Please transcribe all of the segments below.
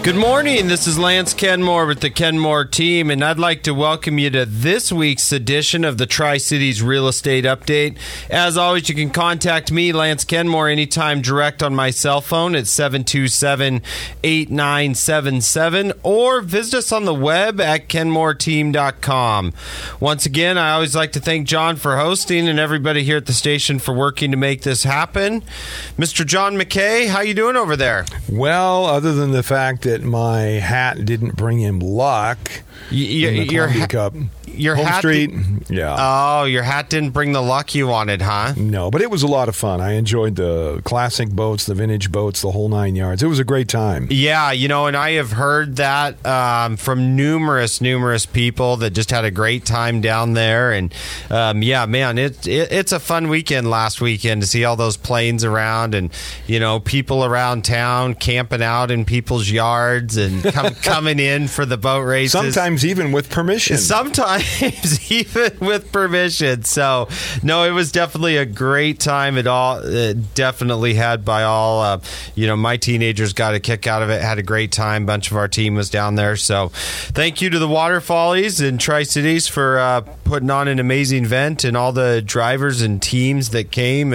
Good morning. This is Lance Kenmore with the Kenmore team, and I'd like to welcome you to this week's edition of the Tri-Cities Real Estate Update. As always, you can contact me, Lance Kenmore, anytime direct on my cell phone at 727-8977, or visit us on the web at kenmoreteam.com. Once again, I always like to thank John for hosting and everybody here at the station for working to make this happen. Mr. John McKay, how you doing over there? Well, other than the fact that my hat didn't bring him luck in the Columbia Cup. Your Home hat Street, yeah. Oh, your hat didn't bring the luck you wanted, huh? No, but it was a lot of fun. I enjoyed the classic boats, the vintage boats, the whole 9 yards. It was a great time. Yeah, and I have heard that from numerous people that just had a great time down there. And yeah, man, it's a fun weekend last weekend to see all those planes around and, people around town camping out in people's yards and coming in for the boat races. Sometimes even with permission. Sometimes even with permission. So, no, it was definitely a great time. It definitely had by all. My teenagers got a kick out of it, had a great time. A bunch of our team was down there. So, thank you to the Water Follies and Tri-Cities for putting on an amazing event and all the drivers and teams that came.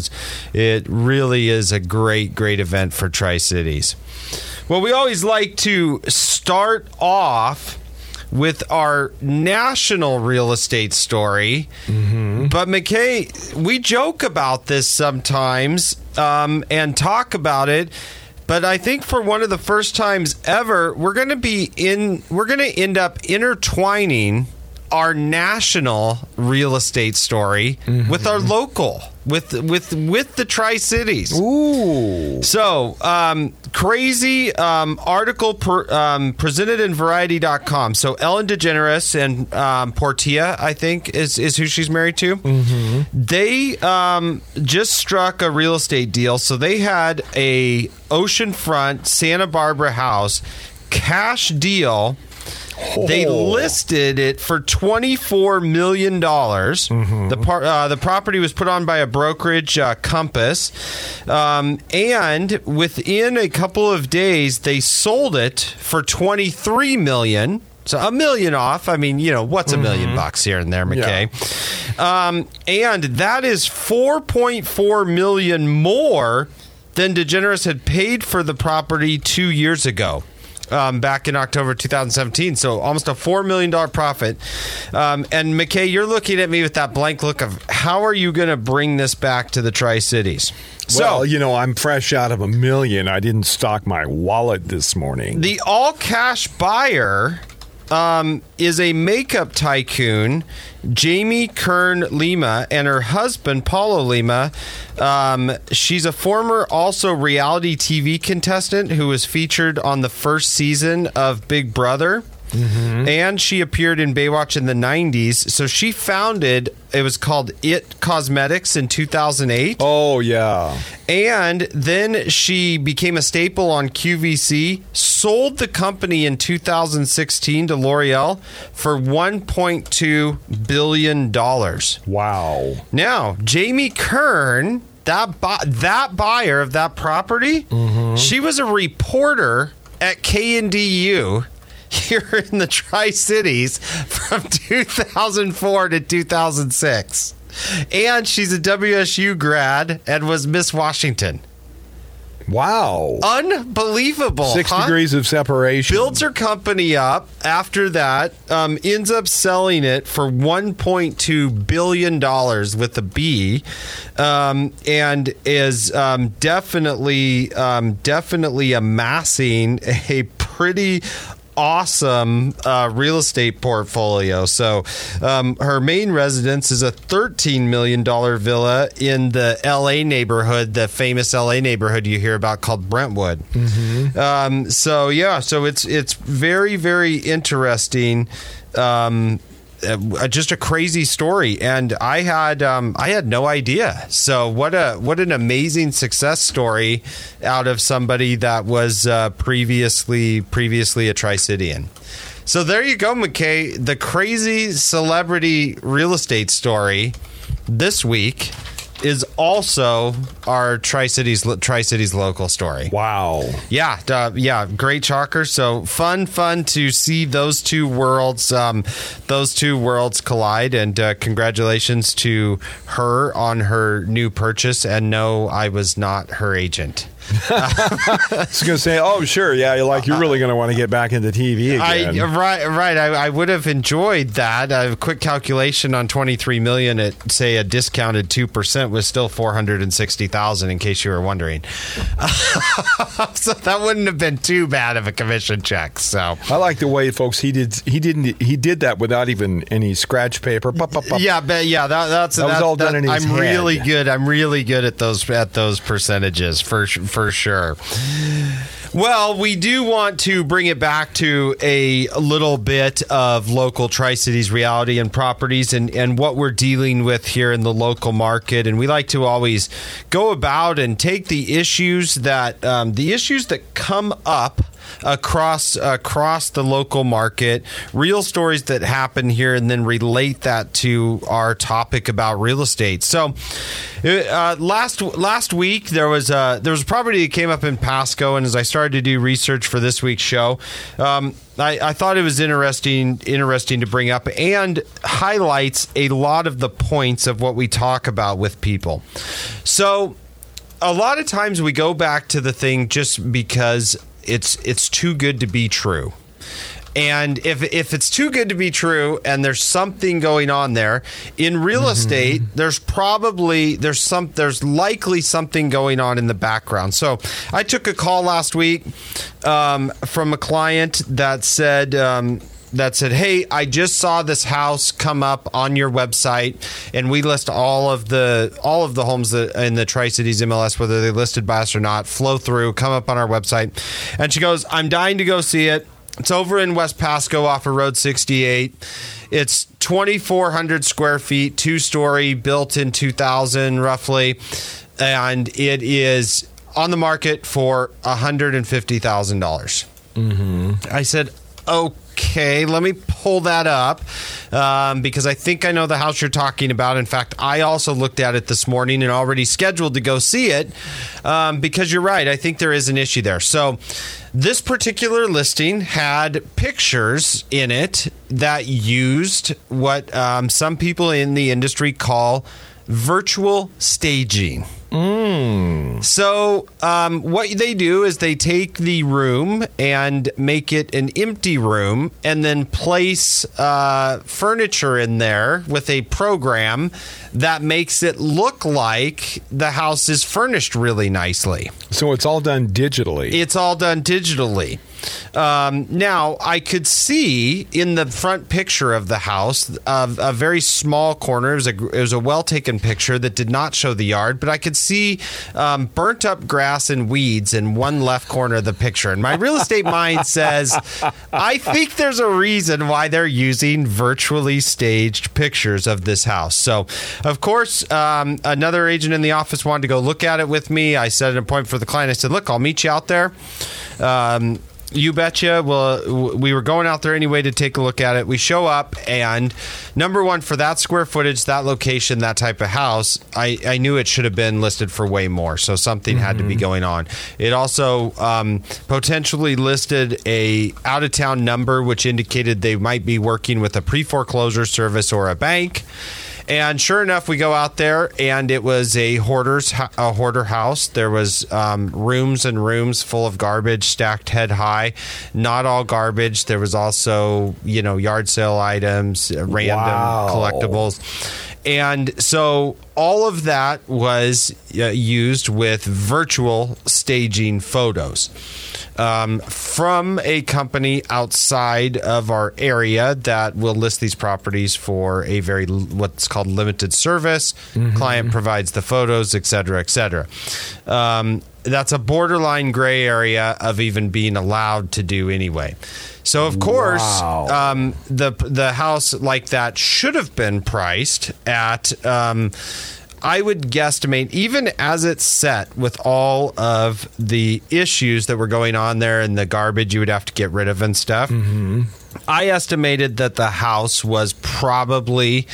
It really is a great event for Tri-Cities. Well, we always like to start off with our national real estate story. Mm-hmm. But McKay, we joke about this sometimes and talk about it. But I think for one of the first times ever, we're going to end up intertwining our national real estate story with our local, with the Tri-Cities. Ooh! So crazy article presented in Variety.com. So Ellen DeGeneres and Portia, I think, is who she's married to. Mm-hmm. They just struck a real estate deal. So they had a oceanfront Santa Barbara house, cash deal. They listed it for $24 million. Mm-hmm. The property was put on by a brokerage, Compass. And within a couple of days, they sold it for $23 million. So $1 million off. I mean, what's $1 million bucks here and there, McKay? Yeah. And that is $4.4 million more than DeGeneres had paid for the property 2 years ago. Back in October 2017, so almost a $4 million profit. And McKay, you're looking at me with that blank look of how are you going to bring this back to the Tri-Cities? Well, I'm fresh out of $1 million. I didn't stock my wallet this morning. The all-cash buyer is a makeup tycoon, Jamie Kern Lima, and her husband, Paulo Lima. She's a former also reality TV contestant who was featured on the first season of Big Brother. Mm-hmm. And she appeared in Baywatch in the 90s. So she founded, it was called It Cosmetics in 2008. Oh, yeah. And then she became a staple on QVC, sold the company in 2016 to L'Oreal for $1.2 billion. Wow. Now, Jamie Kern, that buyer of that property, she was a reporter at KNDU here in the Tri-Cities from 2004 to 2006. And she's a WSU grad and was Miss Washington. Wow. Unbelievable. 6 degrees of separation. Builds her company up after that, ends up selling it for $1.2 billion with a B, and is definitely amassing a pretty awesome real estate portfolio. So her main residence is a $13 million villa in the LA neighborhood, the famous LA neighborhood you hear about called Brentwood. Mm-hmm. So it's very, very interesting. Just a crazy story, and I had no idea. So what an amazing success story out of somebody that was previously a Tri-Citian. So there you go, McKay. The crazy celebrity real estate story this week is also our Tri-Cities local story. Wow. Yeah, great chalker. So fun to see those two worlds collide. And congratulations to her on her new purchase. And no, I was not her agent. I was going to say, oh, sure. Yeah, you're really going to want to get back into TV again. Right. I would have enjoyed that. A quick calculation on $23 million at, say, a discounted 2% was still $460,000, in case you were wondering. So that wouldn't have been too bad of a commission check. So I like the way, folks, he did that without even any scratch paper. Yeah, but that was all done in his head. I'm really good at those percentages for sure. Well, we do want to bring it back to a little bit of local Tri-Cities reality and properties and what we're dealing with here in the local market. And we like to always go about and take the issues that come up across the local market, real stories that happen here, and then relate that to our topic about real estate. So last week there was a property that came up in Pasco, and as I started to do research for this week's show, I thought it was interesting to bring up, and highlights a lot of the points of what we talk about with people. So a lot of times we go back to the thing just because it's too good to be true. And if it's too good to be true and there's something going on there in real estate, there's likely something going on in the background. So I took a call last week from a client that said, hey, I just saw this house come up on your website, and we list all of the homes that in the Tri-Cities MLS, whether they're listed by us or not, flow through, come up on our website. And she goes, I'm dying to go see it. It's over in West Pasco off of Road 68. It's 2,400 square feet, 2-story, built in 2000 roughly, and it is on the market for $150,000. I said, okay, let me pull that up because I think I know the house you're talking about. In fact, I also looked at it this morning and already scheduled to go see it because you're right. I think there is an issue there. So this particular listing had pictures in it that used what some people in the industry call virtual staging. So what they do is they take the room and make it an empty room and then place furniture in there with a program that makes it look like the house is furnished really nicely. So it's all done digitally. It's all done digitally. Now, I could see in the front picture of the house a very small corner. It was a well-taken picture that did not show the yard, but I could see burnt up grass and weeds in one left corner of the picture. And my real estate mind says, I think there's a reason why they're using virtually staged pictures of this house. So, of course, another agent in the office wanted to go look at it with me. I set an appointment for the client. I said, look, I'll meet you out there. You betcha. Well, we were going out there anyway to take a look at it. We show up, and number one, for that square footage, that location, that type of house, I knew it should have been listed for way more. So something had to be going on. It also potentially listed a out-of-town number, which indicated they might be working with a pre-foreclosure service or a bank. And sure enough, we go out there, and it was a hoarder house. There was rooms and rooms full of garbage stacked head high. Not all garbage. There was also, yard sale items, random collectibles. And so all of that was used with virtual staging photos from a company outside of our area that will list these properties for a very what's called limited service. Client provides the photos, et cetera, et cetera. That's a borderline gray area of even being allowed to do anyway. So, of course, the house like that should have been priced at, I would guesstimate, even as it's set with all of the issues that were going on there and the garbage you would have to get rid of and stuff, I estimated that the house was probably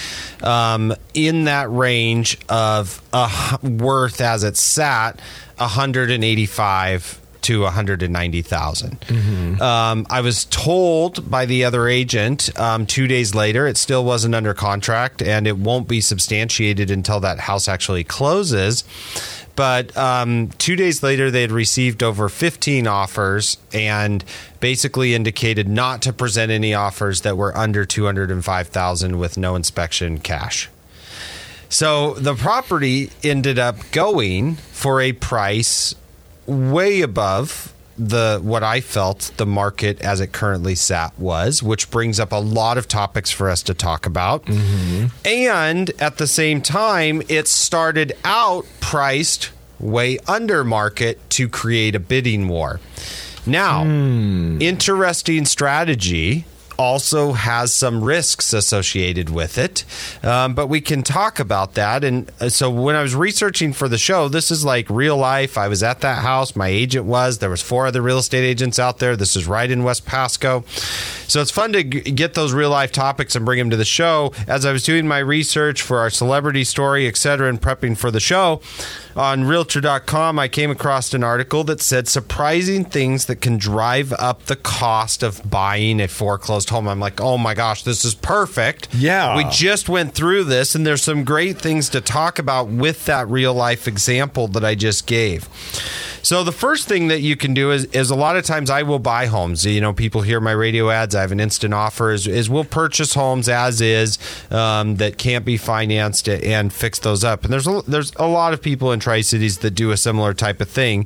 in that range of worth, as it sat, $185,000 to $190,000. I was told by the other agent 2 days later it still wasn't under contract and it won't be substantiated until that house actually closes. But 2 days later, they had received over 15 offers and basically indicated not to present any offers that were under $205,000 with no inspection cash. So the property ended up going for a price way above what I felt the market as it currently sat was, which brings up a lot of topics for us to talk about. And at the same time, it started out priced way under market to create a bidding war. Now, interesting strategy. Also has some risks associated with it, but we can talk about that. And so when I was researching for the show, this is like real life. I was at that house. My agent was. There was 4 other real estate agents out there. This is right in West Pasco. So it's fun to get those real life topics and bring them to the show. As I was doing my research for our celebrity story, etc., and prepping for the show, on Realtor.com, I came across an article that said surprising things that can drive up the cost of buying a foreclosed home. I'm like, oh my gosh, this is perfect. Yeah. We just went through this, and there's some great things to talk about with that real life example that I just gave. So the first thing that you can do is a lot of times I will buy homes. You know, people hear my radio ads. I have an instant offer. Is we'll purchase homes as is that can't be financed and fix those up. And there's a lot of people in Tri-Cities that do a similar type of thing.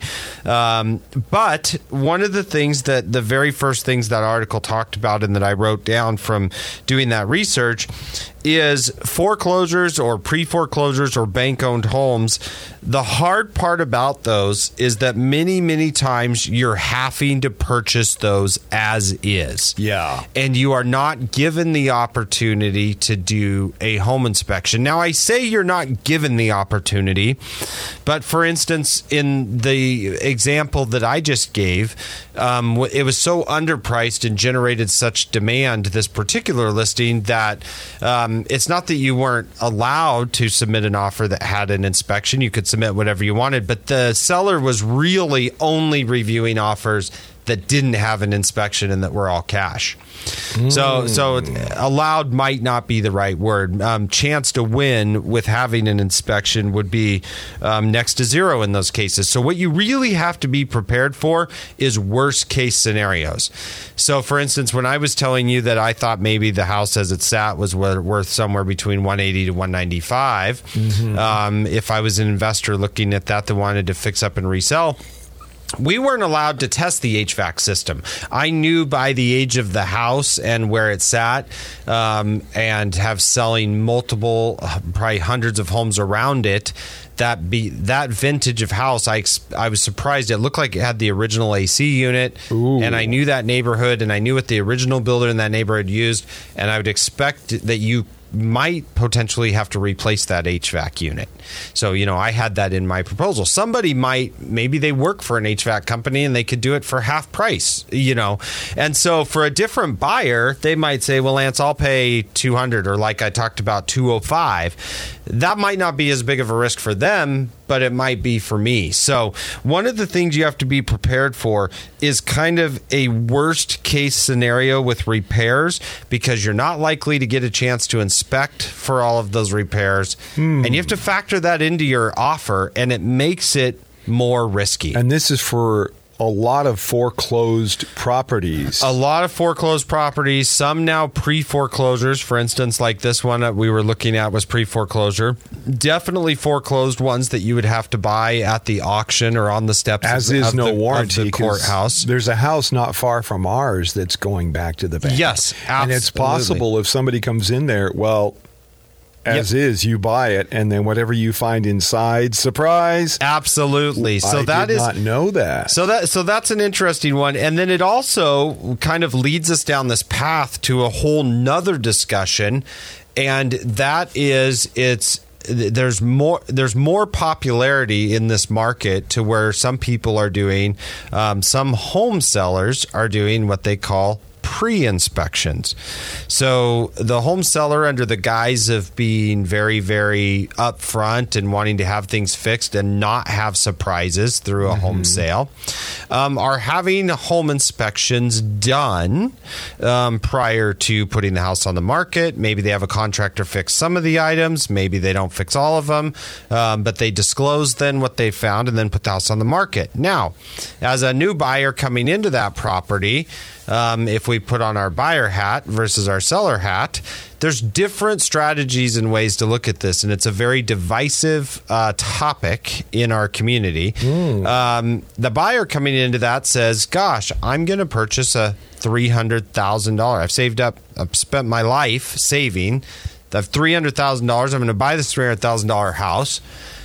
But one of the things that the very first things that article talked about and that I wrote down from doing that research is foreclosures or pre-foreclosures or bank-owned homes. The hard part about those is that many times you're having to purchase those as is. Yeah. And you are not given the opportunity to do a home inspection. Now, I say you're not given the opportunity, but for instance, in the example that I just gave, it was so underpriced and generated such demand, this particular listing, that it's not that you weren't allowed to submit an offer that had an inspection. You could submit whatever you wanted, but the seller was really only reviewing offers that didn't have an inspection and that were all cash. So allowed might not be the right word. Chance to win with having an inspection would be next to zero in those cases. So what you really have to be prepared for is worst case scenarios. So for instance, when I was telling you that I thought maybe the house as it sat was worth somewhere between 180 to 195, if I was an investor looking at that wanted to fix up and resell, we weren't allowed to test the HVAC system. I knew by the age of the house and where it sat, and have selling multiple, probably hundreds of homes around it, that vintage of house, I was surprised. It looked like it had the original AC unit. Ooh. And I knew that neighborhood, and I knew what the original builder in that neighborhood used, and I would expect that you might potentially have to replace that HVAC unit. So, you know, I had that in my proposal. Somebody maybe they work for an HVAC company and they could do it for half price, you know. And so for a different buyer, they might say, well, Lance, I'll pay $200, or like I talked about, $205. That might not be as big of a risk for them, but it might be for me. So one of the things you have to be prepared for is kind of a worst case scenario with repairs, because you're not likely to get a chance to inspect for all of those repairs. And you have to factor that into your offer, and it makes it more risky. And this is for a lot of foreclosed properties. A lot of foreclosed properties, some now pre-foreclosures. For instance, like this one that we were looking at was pre-foreclosure. Definitely foreclosed ones that you would have to buy at the auction or on the steps of the courthouse. There's a house not far from ours that's going back to the bank. Yes, absolutely. And it's possible if somebody comes in there, well, as is, you buy it, and then whatever you find inside, surprise. Absolutely. So I did not know that. So that's an interesting one. And then it also kind of leads us down this path to a whole nother discussion, and that is there's more popularity in this market to where some people are doing, some home sellers are doing what they call pre-inspections. So the home seller, under the guise of being very, very upfront and wanting to have things fixed and not have surprises through a home sale, are having home inspections done prior to putting the house on the market. Maybe they have a contractor fix some of the items. Maybe they don't fix all of them, but they disclose then what they found and then put the house on the market. Now, as a new buyer coming into that property, if we put on our buyer hat versus our seller hat, there's different strategies and ways to look at this, and it's a very divisive topic in our community. The buyer coming into that says, gosh, I'm going to purchase a $300,000. I've spent my life saving. I have $300,000. I'm going to buy this $300,000 house.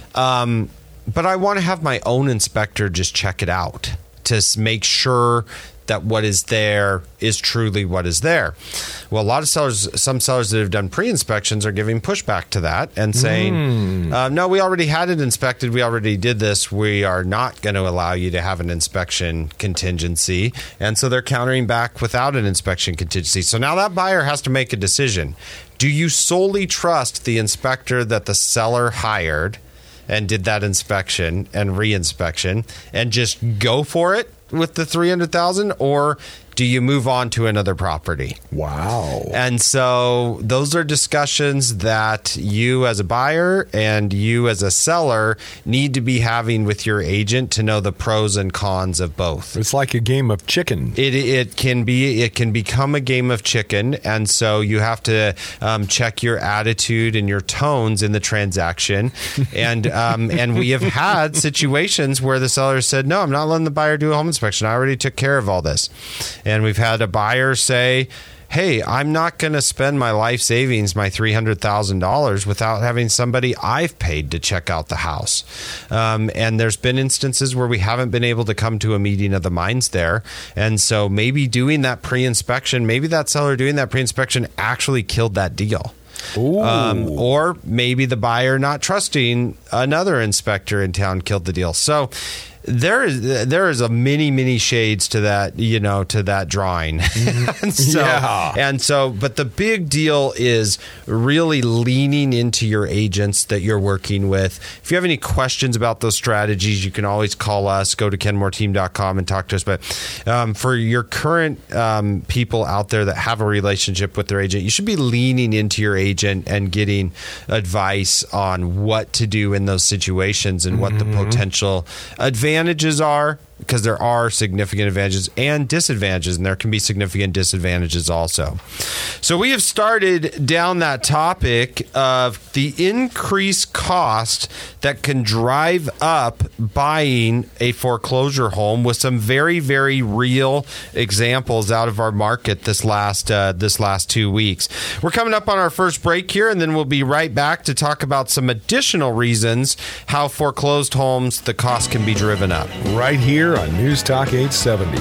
But I want to have my own inspector just check it out to make sure that what is there is truly what is there. Well, a lot of sellers, some sellers that have done pre-inspections are giving pushback to that and saying, no, we already had it inspected. We already did this. We are not going to allow you to have an inspection contingency. And so they're countering back without an inspection contingency. So now that buyer has to make a decision. Do you solely trust the inspector that the seller hired and did that inspection and re-inspection and just go for it with the $300,000, or do you move on to another property? Wow. And so those are discussions that you as a buyer and you as a seller need to be having with your agent to know the pros and cons of both. It's like a game of chicken. It can become a game of chicken, and so you have to check your attitude and your tones in the transaction. And we have had situations where the seller said, no, I'm not letting the buyer do a home inspection. I already took care of all this. And we've had a buyer say, hey, I'm not going to spend my life savings, my $300,000, without having somebody I've paid to check out the house. And there's been instances where we haven't been able to come to a meeting of the minds there. And so maybe doing that pre-inspection, maybe that seller doing that pre-inspection actually killed that deal. Or maybe the buyer not trusting another inspector in town killed the deal. So there is a many shades to that, to that drawing. But the big deal is really leaning into your agents that you're working with. If you have any questions about those strategies, you can always call us, go to kenmoreteam.com and talk to us. But for your current people out there that have a relationship with their agent, you should be leaning into your agent and getting advice on what to do in those situations and what the potential advantages are, because there are significant advantages and disadvantages, and there can be significant disadvantages also. So we have started down that topic of the increased cost that can drive up buying a foreclosure home with some very, very real examples out of our market this last 2 weeks. We're coming up on our first break here, and then we'll be right back to talk about some additional reasons how foreclosed homes, the cost can be driven up. Right here on News Talk 870.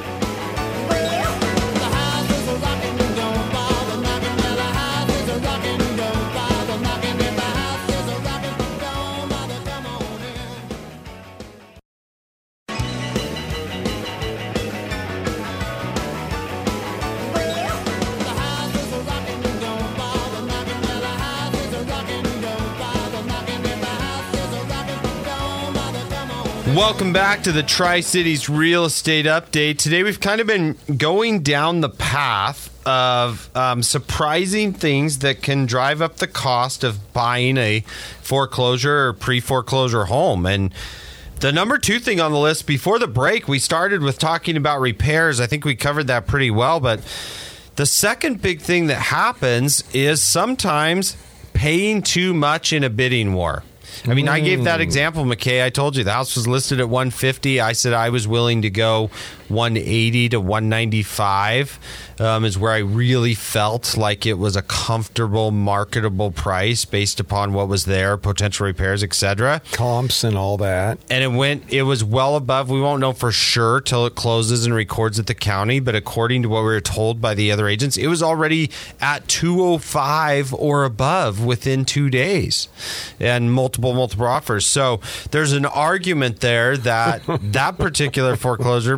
Welcome back to the Tri-Cities Real Estate Update. Today we've kind of been going down the path of surprising things that can drive up the cost of buying a foreclosure or pre-foreclosure home. And the number 2 thing on the list, before the break, we started with talking about repairs. I think we covered that pretty well. But the second big thing that happens is sometimes paying too much in a bidding war. I mean, I gave that example, McKay. I told you the house was listed at $150. I said I was willing to go $180 to $195 is where I really felt like it was a comfortable, marketable price based upon what was there, potential repairs, etc. Comps and all that. And it was well above. We won't know for sure till it closes and records at the county, but according to what we were told by the other agents, it was already at $205 or above within 2 days, and multiple offers. So there's an argument there that that particular foreclosure, some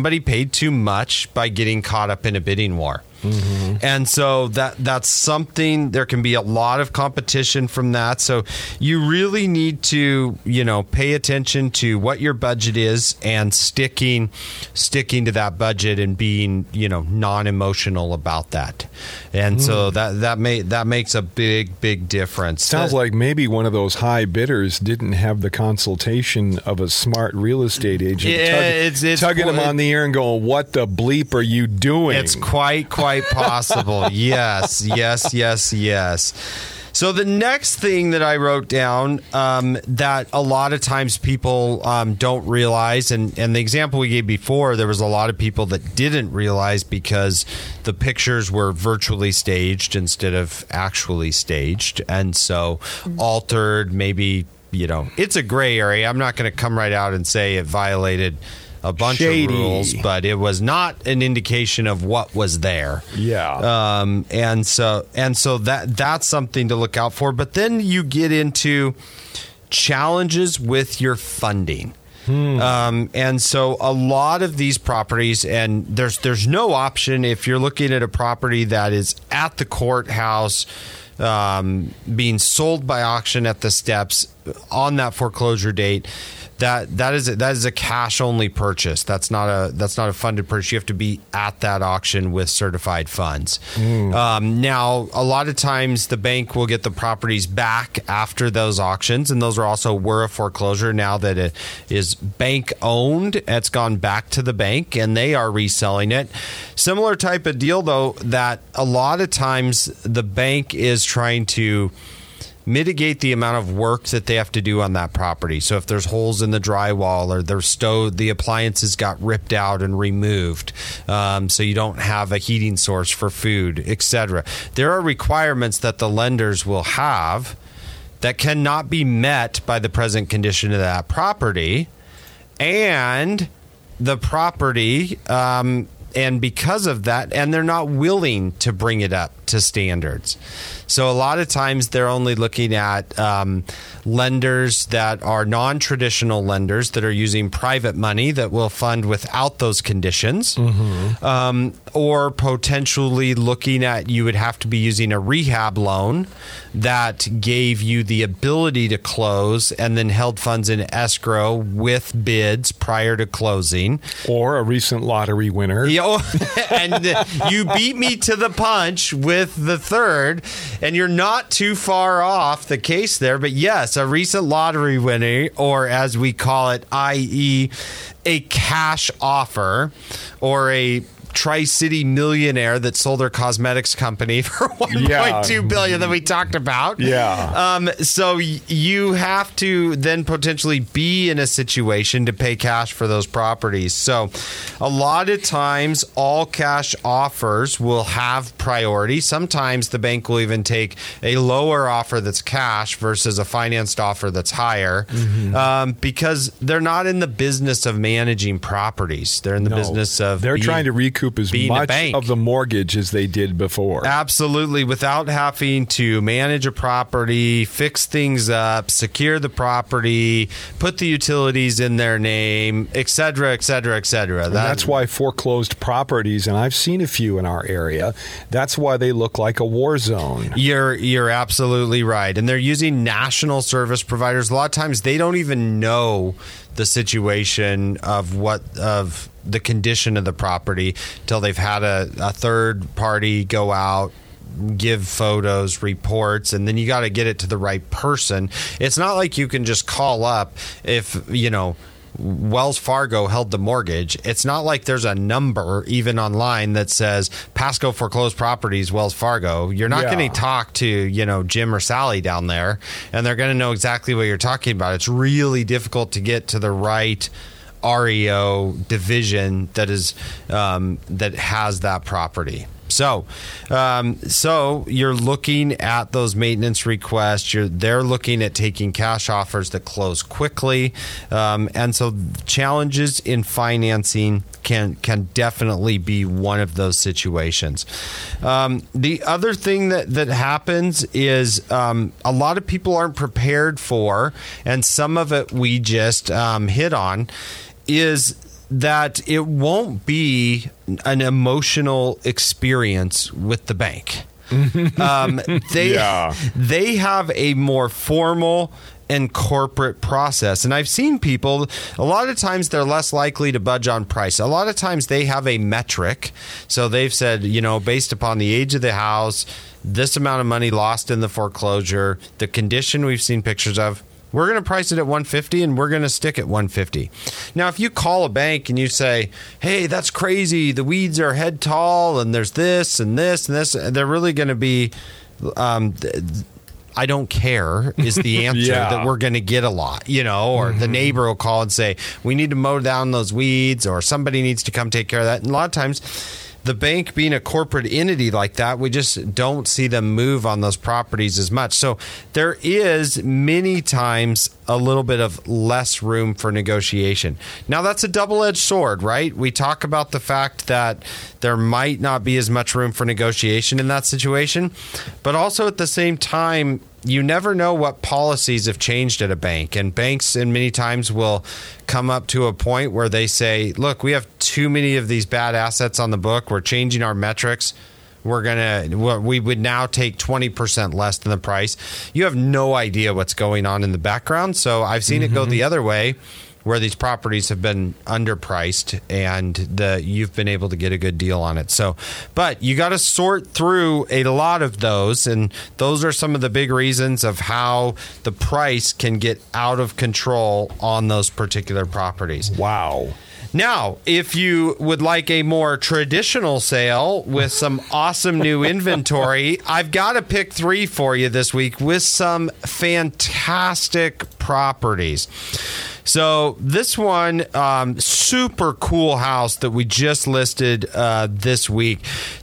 somebody paid too much by getting caught up in a bidding war. And so that's something. There can be a lot of competition from that. So you really need to, pay attention to what your budget is and sticking to that budget and being, non-emotional about that. And so that makes a big difference. Sounds like maybe one of those high bidders didn't have the consultation of a smart real estate agent, it's tugging them on the ear and going, "What the bleep are you doing?" It's quite possible. Yes. So the next thing that I wrote down that a lot of times people don't realize, and the example we gave before, there was a lot of people that didn't realize because the pictures were virtually staged instead of actually staged, and so altered. Maybe it's a gray area. I'm not going to come right out and say it violated a bunch Shady. of rules, but it was not an indication of what was there. Yeah. And so that's something to look out for. But then you get into challenges with your funding. And so a lot of these properties, and there's no option if you're looking at a property that is at the courthouse, being sold by auction at the steps on that foreclosure date. That is a cash only purchase. That's not a funded purchase. You have to be at that auction with certified funds. Now, a lot of times the bank will get the properties back after those auctions, and those were a foreclosure. Now that it is bank owned, it's gone back to the bank, and they are reselling it. Similar type of deal, though, that a lot of times the bank is trying to mitigate the amount of work that they have to do on that property. So if there's holes in the drywall or the appliances got ripped out and removed, so you don't have a heating source for food, etc. There are requirements that the lenders will have that cannot be met by the present condition of that property, and the property, and because of that, and they're not willing to bring it up to standards. So a lot of times they're only looking at lenders that are non-traditional lenders that are using private money that will fund without those conditions, or potentially looking at, you would have to be using a rehab loan that gave you the ability to close and then held funds in escrow with bids prior to closing. Or a recent lottery winner. And you beat me to the punch with the third, and you're not too far off the case there. But yes, a recent lottery winner, or as we call it, i.e. a cash offer, or a Tri-City millionaire that sold their cosmetics company for $1.2 billion that we talked about. So you have to then potentially be in a situation to pay cash for those properties. So a lot of times all cash offers will have priority. Sometimes the bank will even take a lower offer that's cash versus a financed offer that's higher, because they're not in the business of managing properties. They're in the business of trying to recoup as much of the mortgage as they did before. Absolutely, without having to manage a property, fix things up, secure the property, put the utilities in their name, et cetera, et cetera, et cetera. That's why foreclosed properties, and I've seen a few in our area, that's why they look like a war zone. You're absolutely right. And they're using national service providers. A lot of times they don't even know the situation of the condition of the property till they've had a third party go out, give photos, reports, and then you got to get it to the right person. It's not like you can just call up if, Wells Fargo held the mortgage. It's not like there's a number even online that says Pasco Foreclosed Properties, Wells Fargo. You're not going to talk to, Jim or Sally down there, and they're going to know exactly what you're talking about. It's really difficult to get to the right REO division that has that property. So you're looking at those maintenance requests. They're looking at taking cash offers that close quickly, and so challenges in financing can definitely be one of those situations. The other thing that happens is a lot of people aren't prepared for, and some of it we just hit on, is that it won't be an emotional experience with the bank. They have a more formal and corporate process. And I've seen people, a lot of times they're less likely to budge on price. A lot of times they have a metric. So they've said, based upon the age of the house, this amount of money lost in the foreclosure, the condition we've seen pictures of, we're going to price it at $150 and we're going to stick at $150. Now, if you call a bank and you say, hey, that's crazy, the weeds are head tall and there's this and this and this, they're really going to be, I don't care is the answer that we're going to get a lot, or the neighbor will call and say, we need to mow down those weeds, or somebody needs to come take care of that. And a lot of times, the bank being a corporate entity like that, we just don't see them move on those properties as much. So there is many times a little bit of less room for negotiation. Now, that's a double-edged sword, right? We talk about the fact that there might not be as much room for negotiation in that situation, but also at the same time, you never know what policies have changed at a bank. And banks, and many times, will come up to a point where they say, look, we have too many of these bad assets on the book. We're changing our metrics. We would now take 20% less than the price. You have no idea what's going on in the background. So I've seen it go the other way, where these properties have been underpriced and you've been able to get a good deal on it. So, but you got to sort through a lot of those, and those are some of the big reasons of how the price can get out of control on those particular properties. Wow. Now, if you would like a more traditional sale with some awesome new inventory, I've got to pick 3 for you this week with some fantastic properties. So this one, super cool house that we just listed this week,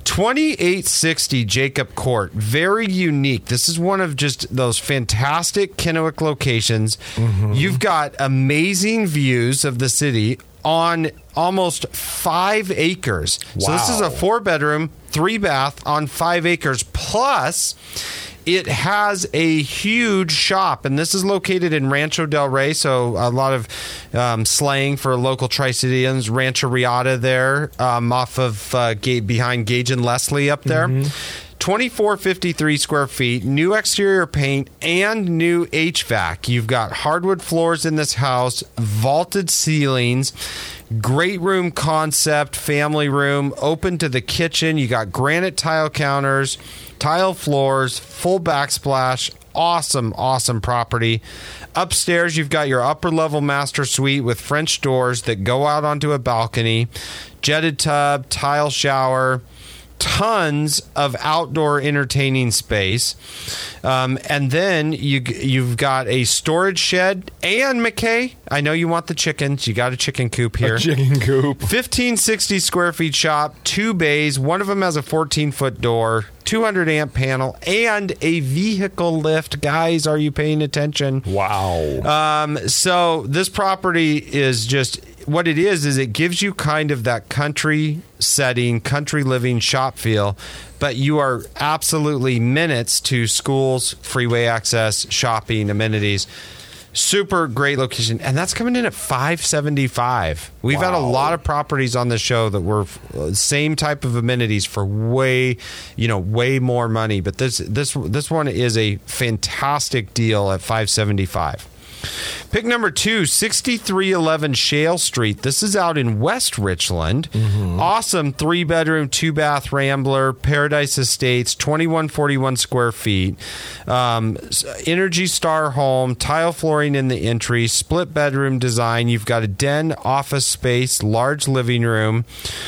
2860 Jacob Court, very unique. This is one of just those fantastic Kennewick locations. You've got amazing views of the city on almost 5 acres. Wow. So this is a 4-bedroom, 3-bath on 5 acres. Plus, it has a huge shop, and this is located in Rancho Del Rey, so a lot of slang for local Tri-Citians, Rancho Riata there, off of behind Gage and Leslie up there. 2453 square feet, new exterior paint, and new HVAC. You've got hardwood floors in this house, vaulted ceilings, great room concept, family room, open to the kitchen. You got granite tile counters, tile floors, full backsplash. Awesome, awesome property. Upstairs, you've got your upper level master suite with French doors that go out onto a balcony, jetted tub, tile shower, tons of outdoor entertaining space. And then you've got a storage shed. And, McKay, I know you want the chickens. You got a chicken coop here. A chicken coop. 1560 square feet shop, 2 bays. One of them has a 14-foot door, 200 amp panel, and a vehicle lift. Guys, are you paying attention? Wow. So this property is just... What it is it gives you kind of that country setting, country living shop feel, but you are absolutely minutes to schools, freeway access, shopping, amenities. Super great location. And that's coming in at $575. We've had a lot of properties on the show that were same type of amenities for way more money. But this one is a fantastic deal at $575. Pick number 2, 6311 Shale Street. This is out in West Richland. Awesome 3-bedroom, 2-bath Rambler, Paradise Estates, 2141 square feet. Energy Star home, tile flooring in the entry, split bedroom design. You've got a den, office space, large living room.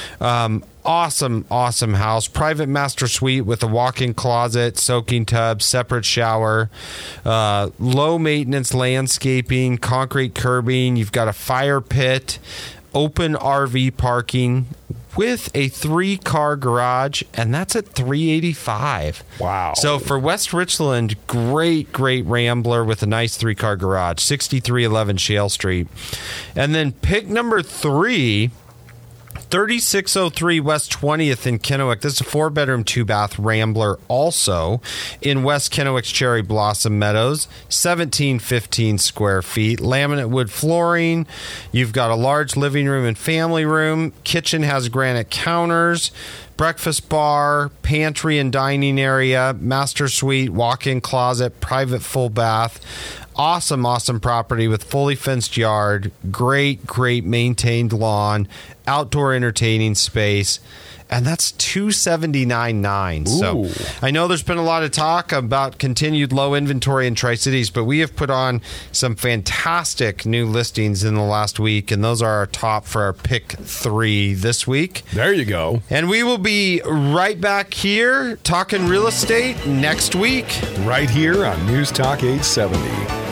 Awesome house. Private master suite with a walk-in closet, soaking tub, separate shower, low maintenance landscaping, concrete curbing. You've got a fire pit, open RV parking with a 3-car garage, and that's at $385. Wow. So for West Richland, great Rambler with a nice 3-car garage, 6311 Shale Street. And then pick number 3, 3603 West 20th in Kennewick. This is a 4-bedroom, 2-bath Rambler also in West Kennewick's Cherry Blossom Meadows. 1715 square feet. Laminate wood flooring. You've got a large living room and family room. Kitchen has granite counters. Breakfast bar, pantry and dining area, master suite, walk-in closet, private full bath. Awesome property with fully fenced yard, great maintained lawn, outdoor entertaining space. And that's $279,900. So I know there's been a lot of talk about continued low inventory in Tri-Cities, but we have put on some fantastic new listings in the last week, and those are our top for our pick 3 this week. There you go. And we will be right back here talking real estate next week. Right here on News Talk 870.